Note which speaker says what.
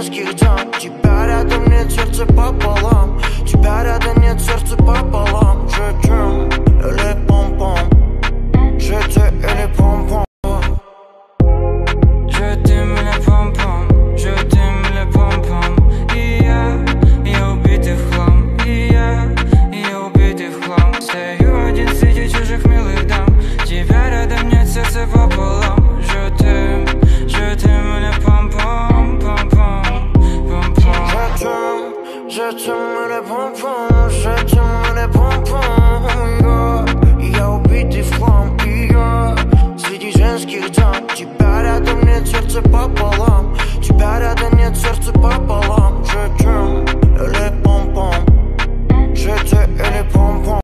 Speaker 1: женских дам. Тебя рядом нет, сердце пополам. Тебя рядом нет, сердце пополам. Je t'aime, или пом-пом. Je t'aime, или пом-пом.
Speaker 2: Je t'aime, или пом-пом. Je t'aime, или пом-пом. И я убитый в хлам. И я убитый в хлам. Стою один среди чужих милых дам. Тебя рядом нет, сердце пополам. Je t'aime, или пом-пом, пом-пом, пом-пом.
Speaker 1: Je t'aime, или пом-пом. Je t'aime, или пом-пом. Я убитый в хлам. И я среди женских дам. Тебя рядом нет, сердце пополам. Тебя рядом